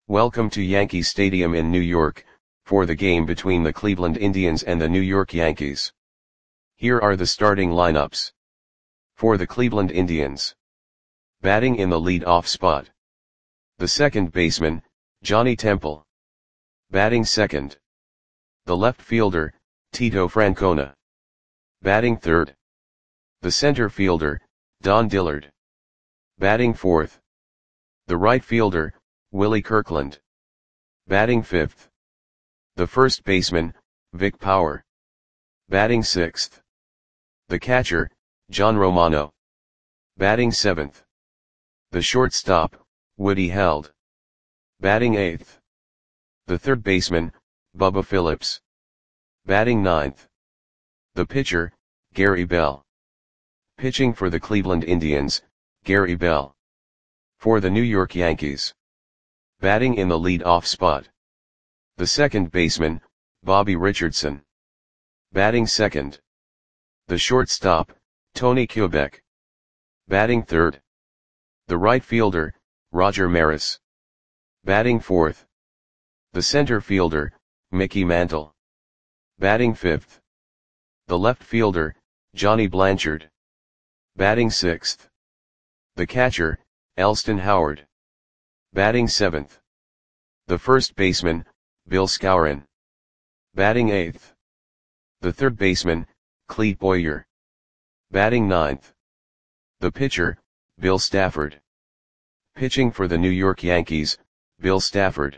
Welcome to Yankee Stadium in New York, for the game between the Cleveland Indians and the New York Yankees. Here are the starting lineups. For the Cleveland Indians. Batting in the lead-off spot. The second baseman, Johnny Temple. Batting second. The left fielder, Tito Francona. Batting third. The center fielder, Don Dillard. Batting fourth. The right fielder, Willie Kirkland. Batting fifth. The first baseman, Vic Power. Batting sixth. The catcher, John Romano. Batting seventh. The shortstop, Woody Held. Batting eighth. The third baseman, Bubba Phillips. Batting ninth. The pitcher, Gary Bell. Pitching for the Cleveland Indians, Gary Bell. For the New York Yankees. Batting in the lead-off spot. The second baseman, Bobby Richardson. Batting second. The shortstop, Tony Kubek. Batting third. The right fielder, Roger Maris. Batting fourth. The center fielder, Mickey Mantle. Batting fifth. The left fielder, Johnny Blanchard. Batting sixth. The catcher, Elston Howard. Batting seventh. The first baseman, Bill Skowron. Batting eighth. The third baseman, Clete Boyer. Batting ninth. The pitcher, Bill Stafford. Pitching for the New York Yankees, Bill Stafford.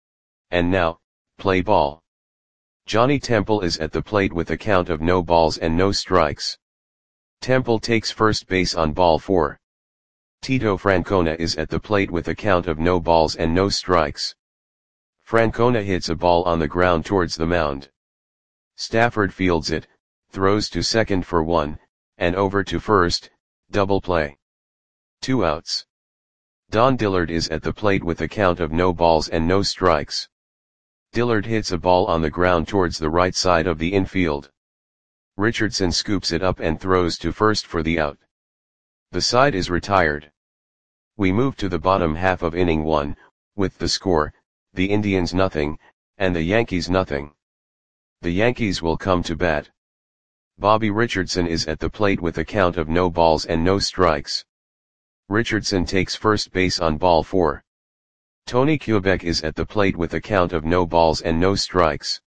And now, play ball. Johnny Temple is at the plate with a count of no balls and no strikes. Temple takes first base on ball 4. Tito Francona is at the plate with a count of no balls and no strikes. Francona hits a ball on the ground towards the mound. Stafford fields it, throws to second for 1, and over to first, double play. 2 outs. Don Dillard is at the plate with a count of no balls and no strikes. Dillard hits a ball on the ground towards the right side of the infield. Richardson scoops it up and throws to first for the out. The side is retired. We move to the bottom half of inning 1, with the score, the Indians nothing, and the Yankees nothing. The Yankees will come to bat. Bobby Richardson is at the plate with a count of no balls and no strikes. Richardson takes first base on ball 4. Tony Kubek is at the plate with a count of no balls and no strikes.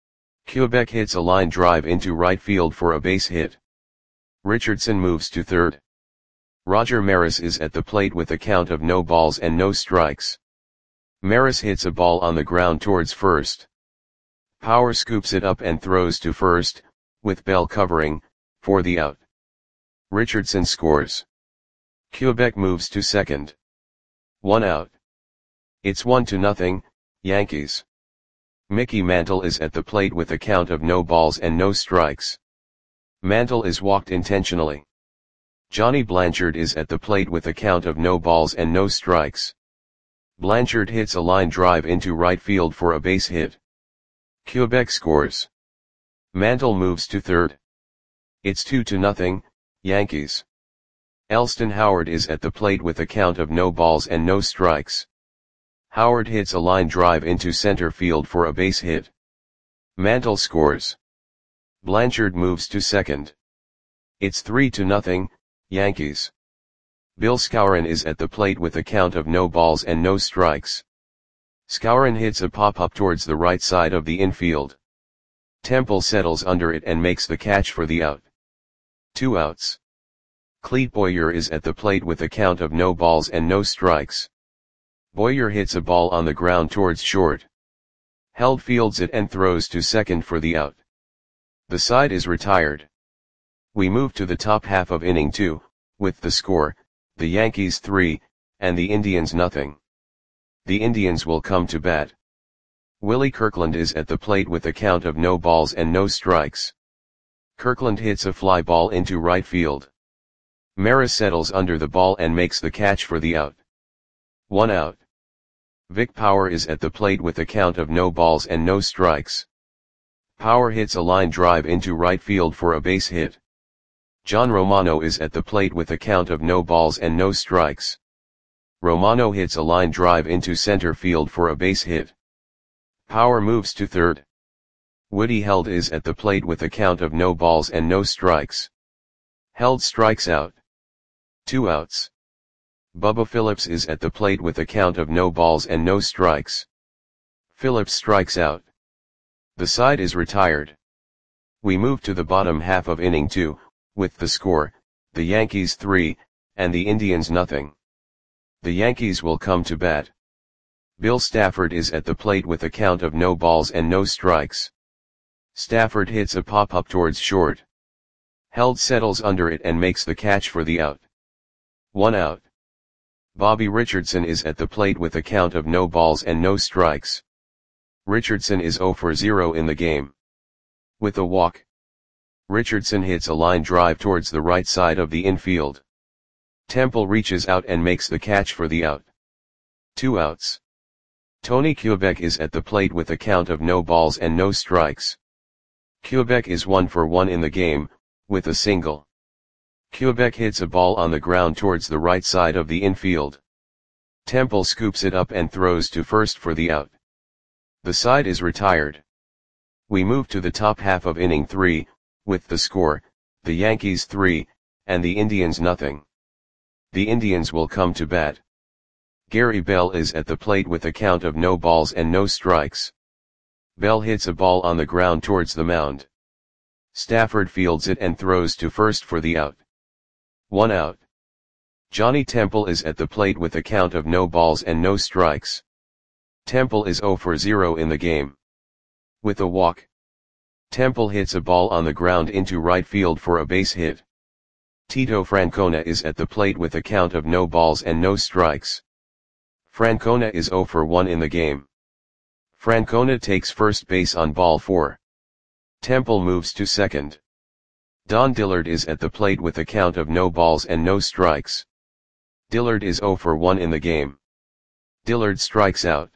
Kubek hits a line drive into right field for a base hit. Richardson moves to third. Roger Maris is at the plate with a count of no balls and no strikes. Maris hits a ball on the ground towards first. Power scoops it up and throws to first, with Bell covering, for the out. Richardson scores. Kubek moves to second. 1 out. It's 1-0, Yankees. Mickey Mantle is at the plate with a count of no balls and no strikes. Mantle is walked intentionally. Johnny Blanchard is at the plate with a count of no balls and no strikes. Blanchard hits a line drive into right field for a base hit. Kubek scores. Mantle moves to third. It's 2-0, Yankees. Elston Howard is at the plate with a count of no balls and no strikes. Howard hits a line drive into center field for a base hit. Mantle scores. Blanchard moves to second. It's 3-0, Yankees. Bill Skowron is at the plate with a count of no balls and no strikes. Skowron hits a pop-up towards the right side of the infield. Temple settles under it and makes the catch for the out. 2 outs. Clete Boyer is at the plate with a count of no balls and no strikes. Boyer hits a ball on the ground towards short. Held fields it and throws to second for the out. The side is retired. We move to the top half of inning 2, with the score, the Yankees 3, and the Indians nothing. The Indians will come to bat. Willie Kirkland is at the plate with a count of no balls and no strikes. Kirkland hits a fly ball into right field. Maris settles under the ball and makes the catch for the out. 1 out. Vic Power is at the plate with a count of no balls and no strikes. Power hits a line drive into right field for a base hit. John Romano is at the plate with a count of no balls and no strikes. Romano hits a line drive into center field for a base hit. Power moves to third. Woody Held is at the plate with a count of no balls and no strikes. Held strikes out. 2 outs. Bubba Phillips is at the plate with a count of no balls and no strikes. Phillips strikes out. The side is retired. We move to the bottom half of inning 2, with the score, the Yankees 3, and the Indians nothing. The Yankees will come to bat. Bill Stafford is at the plate with a count of no balls and no strikes. Stafford hits a pop-up towards short. Held settles under it and makes the catch for the out. 1 out. Bobby Richardson is at the plate with a count of no balls and no strikes. Richardson is 0 for 0 in the game. With a walk, Richardson hits a line drive towards the right side of the infield. Temple reaches out and makes the catch for the out. 2 outs. Tony Kubek is at the plate with a count of no balls and no strikes. Kubek is 1 for 1 in the game, with a single. Kubek hits a ball on the ground towards the right side of the infield. Temple scoops it up and throws to first for the out. The side is retired. We move to the top half of inning 3, with the score, the Yankees 3, and the Indians nothing. The Indians will come to bat. Gary Bell is at the plate with a count of no balls and no strikes. Bell hits a ball on the ground towards the mound. Stafford fields it and throws to first for the out. 1 out. Johnny Temple is at the plate with a count of no balls and no strikes. Temple is 0 for 0 in the game. With a walk, Temple hits a ball on the ground into right field for a base hit. Tito Francona is at the plate with a count of no balls and no strikes. Francona is 0 for 1 in the game. Francona takes first base on ball 4. Temple moves to second. Don Dillard is at the plate with a count of no balls and no strikes. Dillard is 0 for 1 in the game. Dillard strikes out.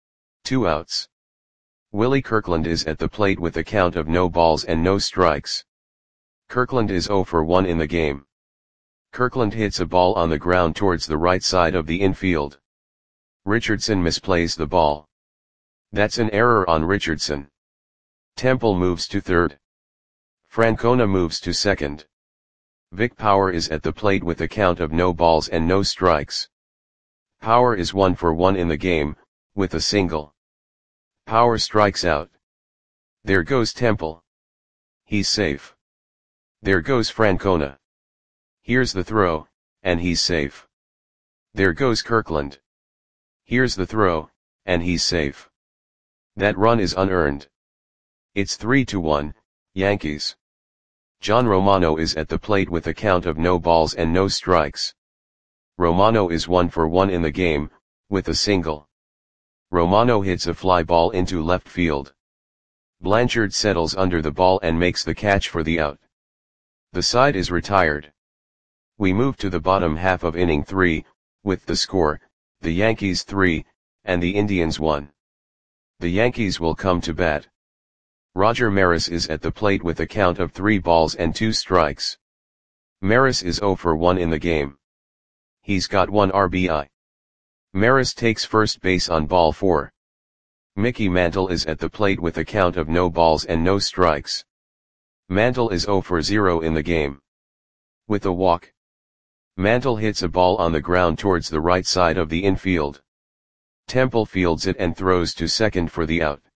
2 outs. Willie Kirkland is at the plate with a count of no balls and no strikes. Kirkland is 0 for 1 in the game. Kirkland hits a ball on the ground towards the right side of the infield. Richardson misplays the ball. That's an error on Richardson. Temple moves to third. Francona moves to second. Vic Power is at the plate with a count of no balls and no strikes. Power is 1 for 1 in the game, with a single. Power strikes out. There goes Temple. He's safe. There goes Francona. Here's the throw, and he's safe. There goes Kirkland. Here's the throw, and he's safe. That run is unearned. It's 3-1, Yankees. John Romano is at the plate with a count of no balls and no strikes. Romano is 1 for 1 in the game, with a single. Romano hits a fly ball into left field. Blanchard settles under the ball and makes the catch for the out. The side is retired. We move to the bottom half of inning 3, with the score, the Yankees 3, and the Indians 1. The Yankees will come to bat. Roger Maris is at the plate with a count of 3 balls and 2 strikes. Maris is 0 for 1 in the game. He's got 1 RBI. Maris takes first base on ball 4. Mickey Mantle is at the plate with a count of no balls and no strikes. Mantle is 0 for 0 in the game. With a walk, Mantle hits a ball on the ground towards the right side of the infield. Temple fields it and throws to second for the out.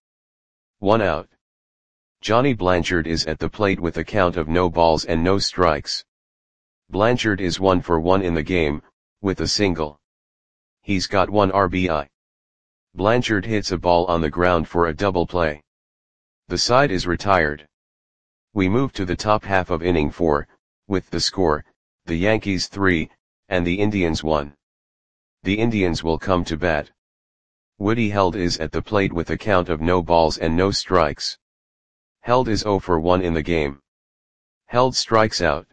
1 out. Johnny Blanchard is at the plate with a count of no balls and no strikes. Blanchard is 1 for 1 in the game, with a single. He's got 1 RBI. Blanchard hits a ball on the ground for a double play. The side is retired. We move to the top half of inning 4, with the score, the Yankees 3, and the Indians 1. The Indians will come to bat. Woody Held is at the plate with a count of no balls and no strikes. Held is 0 for 1 in the game. Held strikes out.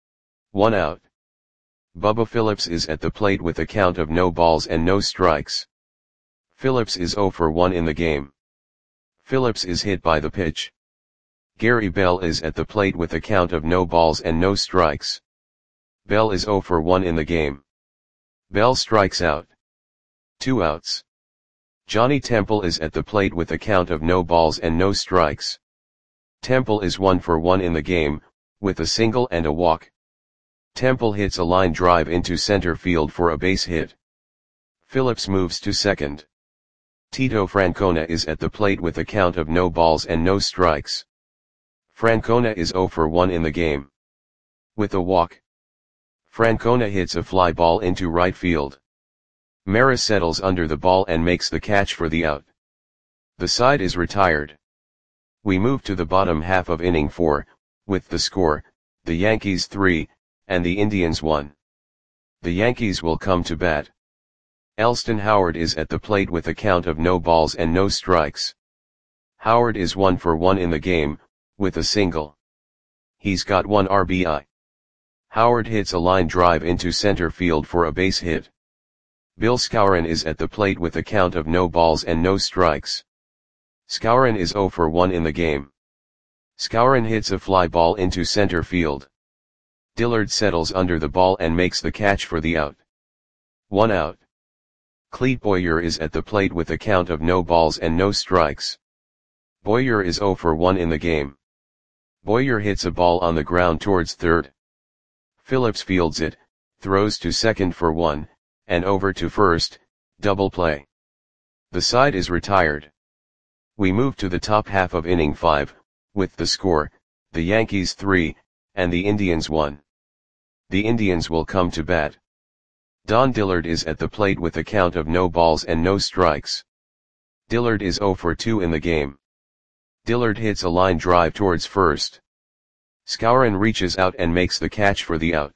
1 out. Bubba Phillips is at the plate with a count of no balls and no strikes. Phillips is 0 for 1 in the game. Phillips is hit by the pitch. Gary Bell is at the plate with a count of no balls and no strikes. Bell is 0 for 1 in the game. Bell strikes out. 2 outs. Johnny Temple is at the plate with a count of no balls and no strikes. Temple is 1 for 1 in the game, with a single and a walk. Temple hits a line drive into center field for a base hit. Phillips moves to second. Tito Francona is at the plate with a count of no balls and no strikes. Francona is 0 for 1 in the game. With a walk. Francona hits a fly ball into right field. Maris settles under the ball and makes the catch for the out. The side is retired. We move to the bottom half of inning 4, with the score, the Yankees 3, and the Indians 1. The Yankees will come to bat. Elston Howard is at the plate with a count of no balls and no strikes. Howard is 1 for 1 in the game, with a single. He's got 1 RBI. Howard hits a line drive into center field for a base hit. Bill Skowron is at the plate with a count of no balls and no strikes. Skowron is 0 for 1 in the game. Skowron hits a fly ball into center field. Dillard settles under the ball and makes the catch for the out. 1 out. Clete Boyer is at the plate with a count of no balls and no strikes. Boyer is 0 for 1 in the game. Boyer hits a ball on the ground towards third. Phillips fields it, throws to second for 1, and over to first, double play. The side is retired. We move to the top half of inning 5, with the score, the Yankees 3, and the Indians 1. The Indians will come to bat. Don Dillard is at the plate with a count of no balls and no strikes. Dillard is 0 for 2 in the game. Dillard hits a line drive towards first. Skowron reaches out and makes the catch for the out.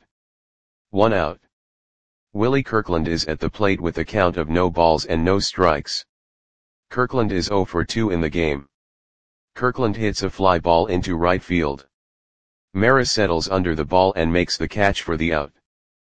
1 out. Willie Kirkland is at the plate with a count of no balls and no strikes. Kirkland is 0 for 2 in the game. Kirkland hits a fly ball into right field. Maris settles under the ball and makes the catch for the out.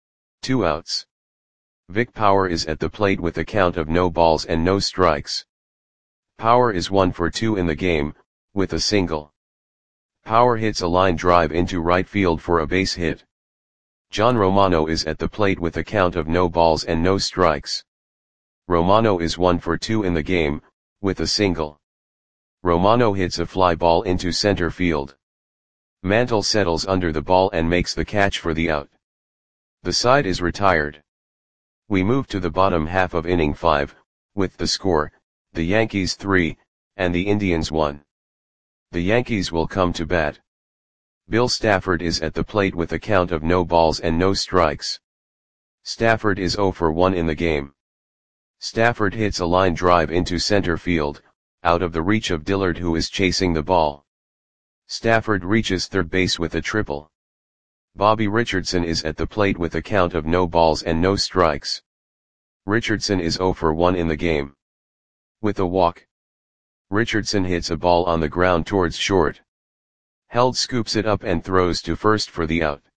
2 outs. Vic Power is at the plate with a count of no balls and no strikes. Power is 1 for 2 in the game, with a single. Power hits a line drive into right field for a base hit. John Romano is at the plate with a count of no balls and no strikes. Romano is 1 for 2 in the game, with a single. Romano hits a fly ball into center field. Mantle settles under the ball and makes the catch for the out. The side is retired. We move to the bottom half of inning 5, with the score, the Yankees 3, and the Indians 1. The Yankees will come to bat. Bill Stafford is at the plate with a count of no balls and no strikes. Stafford is 0 for 1 in the game. Stafford hits a line drive into center field, out of the reach of Dillard who is chasing the ball. Stafford reaches third base with a triple. Bobby Richardson is at the plate with a count of no balls and no strikes. Richardson is 0 for 1 in the game. With a walk. Richardson hits a ball on the ground towards short. Held scoops it up and throws to first for the out.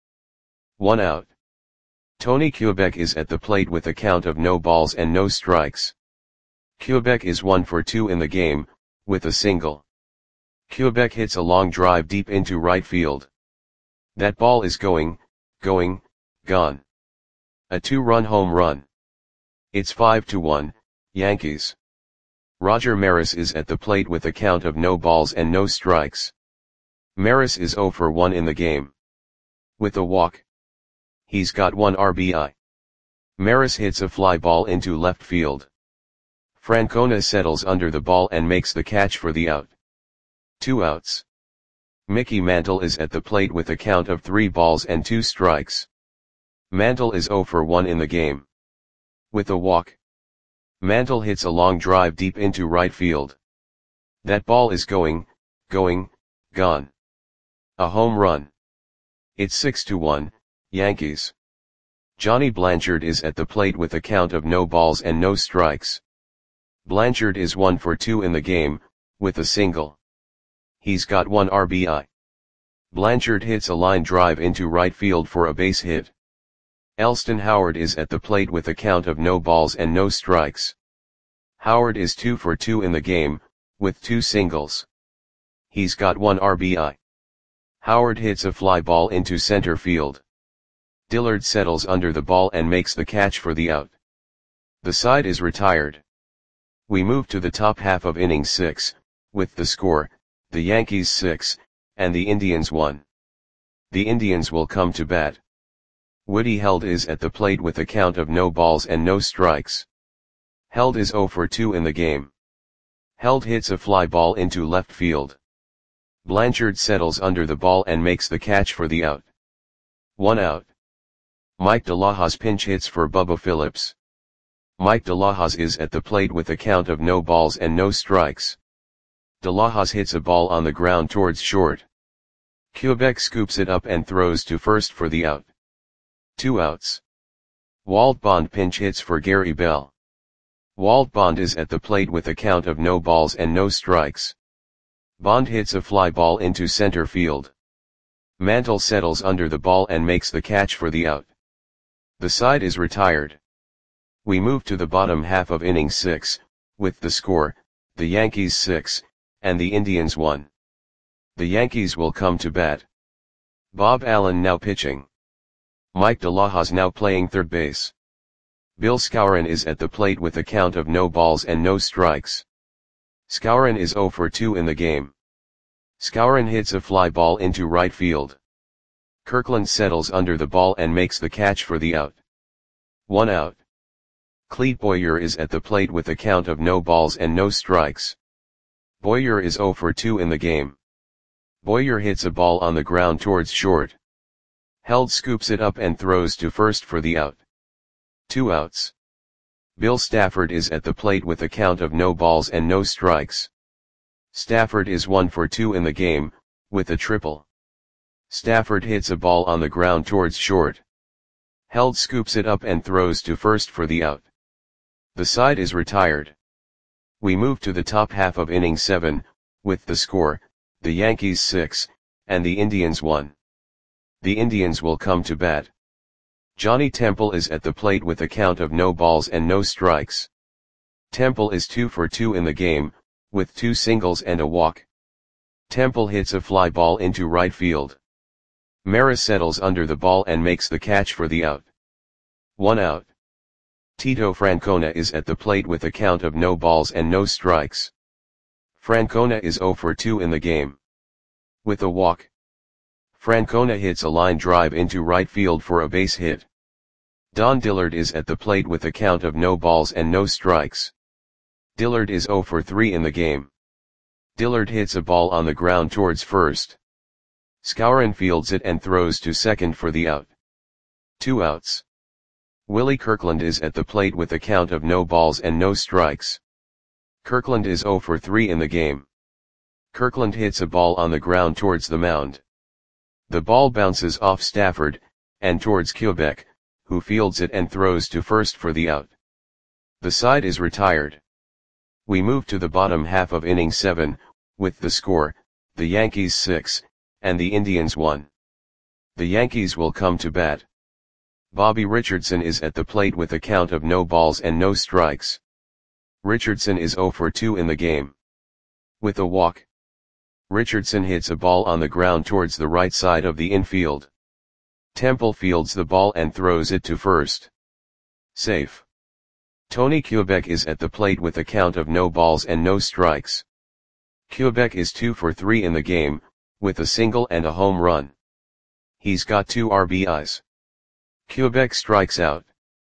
1 out. Tony Kubek is at the plate with a count of no balls and no strikes. Kubek is 1 for 2 in the game, with a single. Kubek hits a long drive deep into right field. That ball is going, gone. A 2-run home run. It's 5-1, Yankees. Roger Maris is at the plate with a count of no balls and no strikes. Maris is 0 for 1 in the game. With a walk. He's got 1 RBI. Maris hits a fly ball into left field. Francona settles under the ball and makes the catch for the out. 2 outs. Mickey Mantle is at the plate with a count of 3 balls and 2 strikes. Mantle is 0 for 1 in the game. With a walk. Mantle hits a long drive deep into right field. That ball is going, gone. A home run. It's 6-1, Yankees. Johnny Blanchard is at the plate with a count of no balls and no strikes. Blanchard is 1 for 2 in the game, with a single. He's got 1 RBI. Blanchard hits a line drive into right field for a base hit. Elston Howard is at the plate with a count of no balls and no strikes. Howard is 2 for 2 in the game, with 2 singles. He's got 1 RBI. Howard hits a fly ball into center field. Dillard settles under the ball and makes the catch for the out. The side is retired. We move to the top half of inning 6, with the score, the Yankees 6, and the Indians 1. The Indians will come to bat. Woody Held is at the plate with a count of no balls and no strikes. Held is 0 for 2 in the game. Held hits a fly ball into left field. Blanchard settles under the ball and makes the catch for the out. 1 out. Mike DeLahoz pinch hits for Bubba Phillips. Mike DeLahoz is at the plate with a count of no balls and no strikes. DeLahoz hits a ball on the ground towards short. Quebec scoops it up and throws to first for the out. 2 outs. Walt Bond pinch hits for Gary Bell. Walt Bond is at the plate with a count of no balls and no strikes. Bond hits a fly ball into center field. Mantle settles under the ball and makes the catch for the out. The side is retired. We move to the bottom half of inning 6, with the score, the Yankees 6, and the Indians 1. The Yankees will come to bat. Bob Allen now pitching. Mike DeLahoz now playing third base. Bill Skowron is at the plate with a count of no balls and no strikes. Skowron is 0 for 2 in the game. Skowron hits a fly ball into right field. Kirkland settles under the ball and makes the catch for the out. 1 out. Clete Boyer is at the plate with a count of no balls and no strikes. Boyer is 0 for 2 in the game. Boyer hits a ball on the ground towards short. Held scoops it up and throws to first for the out. 2 outs. Bill Stafford is at the plate with a count of no balls and no strikes. Stafford is 1 for 2 in the game, with a triple. Stafford hits a ball on the ground towards short. Held scoops it up and throws to first for the out. The side is retired. We move to the top half of inning 7, with the score, the Yankees 6, and the Indians 1. The Indians will come to bat. Johnny Temple is at the plate with a count of no balls and no strikes. Temple is 2 for 2 in the game, with 2 singles and a walk. Temple hits a fly ball into right field. Maris settles under the ball and makes the catch for the out. 1 out. Tito Francona is at the plate with a count of no balls and no strikes. Francona is 0 for 2 in the game. With a walk. Francona hits a line drive into right field for a base hit. Don Dillard is at the plate with a count of no balls and no strikes. Dillard is 0 for 3 in the game. Dillard hits a ball on the ground towards first. Skowron fields it and throws to second for the out. 2 outs. Willie Kirkland is at the plate with a count of no balls and no strikes. Kirkland is 0 for 3 in the game. Kirkland hits a ball on the ground towards the mound. The ball bounces off Stafford, and towards Quebec, who fields it and throws to first for the out. The side is retired. We move to the bottom half of inning 7, with the score, the Yankees 6, and the Indians 1. The Yankees will come to bat. Bobby Richardson is at the plate with a count of no balls and no strikes. Richardson is 0 for 2 in the game. With a walk. Richardson hits a ball on the ground towards the right side of the infield. Temple fields the ball and throws it to first. Safe. Tony Quebec is at the plate with a count of no balls and no strikes. Quebec is 2 for 3 in the game, with a single and a home run. He's got 2 RBIs. Quebec strikes out.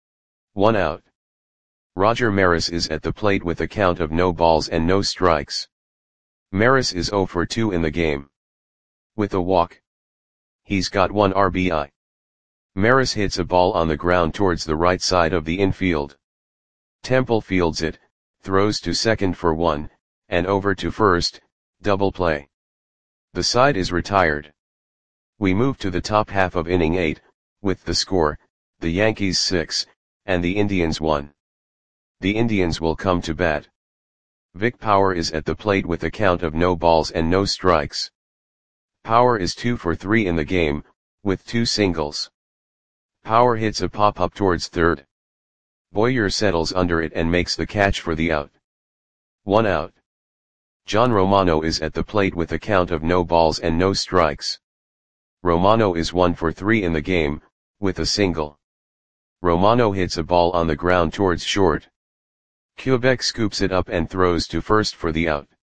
1 out. Roger Maris is at the plate with a count of no balls and no strikes. Maris is 0 for 2 in the game. With a walk. He's got 1 RBI. Maris hits a ball on the ground towards the right side of the infield. Temple fields it, throws to second for 1, and over to first, double play. The side is retired. We move to the top half of inning 8, with the score, the Yankees 6, and the Indians 1. The Indians will come to bat. Vic Power is at the plate with a count of no balls and no strikes. Power is 2 for 3 in the game, with 2 singles. Power hits a pop-up towards third. Boyer settles under it and makes the catch for the out. 1 out. John Romano is at the plate with a count of no balls and no strikes. Romano is 1 for 3 in the game, with a single. Romano hits a ball on the ground towards short. Quebec scoops it up and throws to first for the out.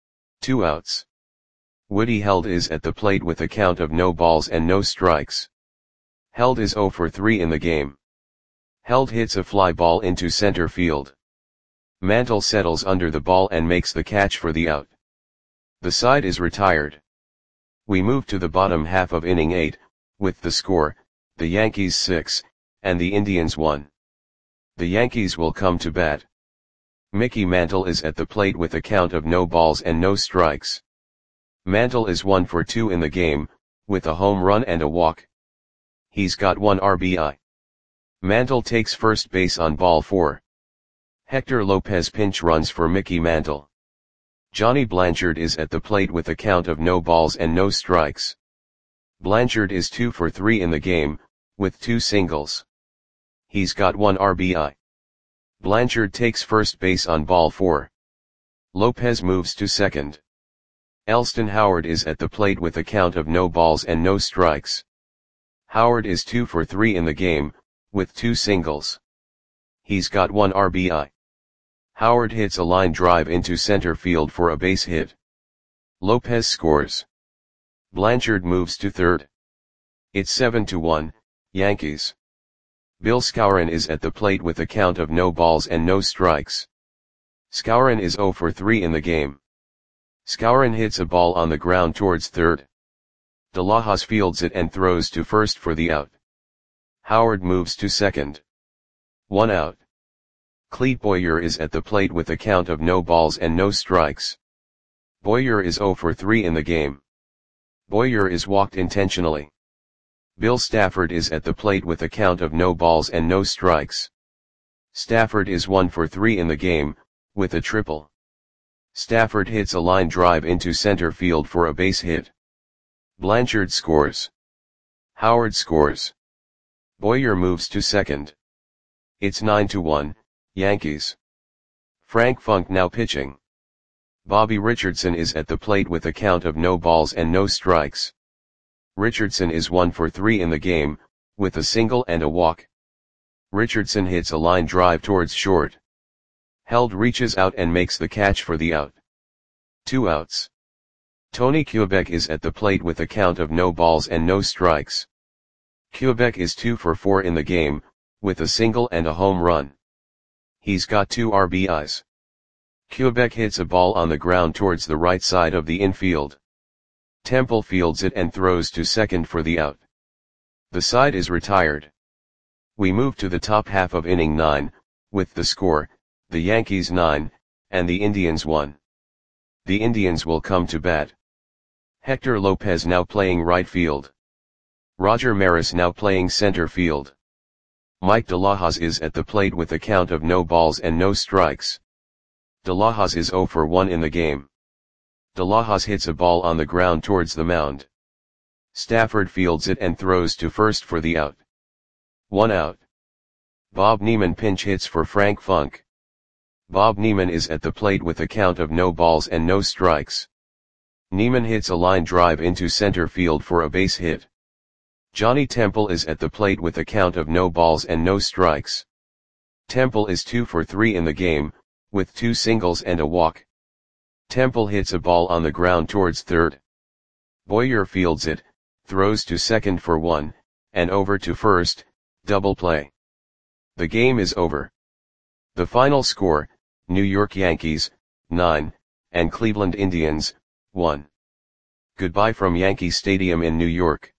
2 outs. Woody Held is at the plate with a count of no balls and no strikes. Held is 0 for 3 in the game. Held hits a fly ball into center field. Mantle settles under the ball and makes the catch for the out. The side is retired. We move to the bottom half of inning 8, with the score, the Yankees 6, and the Indians 1. The Yankees will come to bat. Mickey Mantle is at the plate with a count of no balls and no strikes. Mantle is 1 for 2 in the game, with a home run and a walk. He's got 1 RBI. Mantle takes first base on ball 4. Hector Lopez pinch runs for Mickey Mantle. Johnny Blanchard is at the plate with a count of no balls and no strikes. Blanchard is 2 for 3 in the game, with 2 singles. He's got 1 RBI. Blanchard takes first base on ball 4. Lopez moves to second. Elston Howard is at the plate with a count of no balls and no strikes. Howard is 2 for 3 in the game, with 2 singles. He's got 1 RBI. Howard hits a line drive into center field for a base hit. Lopez scores. Blanchard moves to third. It's 7-1, Yankees. Bill Skowron is at the plate with a count of no balls and no strikes. Skowron is 0 for 3 in the game. Skowron hits a ball on the ground towards third. De La Hoz fields it and throws to first for the out. Howard moves to second. 1 out. Clete Boyer is at the plate with a count of no balls and no strikes. Boyer is 0 for 3 in the game. Boyer is walked intentionally. Bill Stafford is at the plate with a count of no balls and no strikes. Stafford is 1 for 3 in the game, with a triple. Stafford hits a line drive into center field for a base hit. Blanchard scores. Howard scores. Boyer moves to second. It's 9-1, Yankees. Frank Funk now pitching. Bobby Richardson is at the plate with a count of no balls and no strikes. Richardson is 1 for 3 in the game, with a single and a walk. Richardson hits a line drive towards short. Held reaches out and makes the catch for the out. 2 outs. Tony Quebec is at the plate with a count of no balls and no strikes. Quebec is 2 for 4 in the game, with a single and a home run. He's got 2 RBIs. Quebec hits a ball on the ground towards the right side of the infield. Temple fields it and throws to second for the out. The side is retired. We move to the top half of inning 9, with the score, the Yankees 9, and the Indians 1. The Indians will come to bat. Hector Lopez now playing right field. Roger Maris now playing center field. Mike De La Hoz is at the plate with a count of no balls and no strikes. De La Hoz is 0 for 1 in the game. De La Hoz hits a ball on the ground towards the mound. Stafford fields it and throws to first for the out. 1 out. Bob Neiman pinch hits for Frank Funk. Bob Neiman is at the plate with a count of no balls and no strikes. Neiman hits a line drive into center field for a base hit. Johnny Temple is at the plate with a count of no balls and no strikes. Temple is 2 for 3 in the game, with 2 singles and a walk. Temple hits a ball on the ground towards third. Boyer fields it, throws to second for 1, and over to first, double play. The game is over. The final score, New York Yankees, 9, and Cleveland Indians, 1. Goodbye from Yankee Stadium in New York.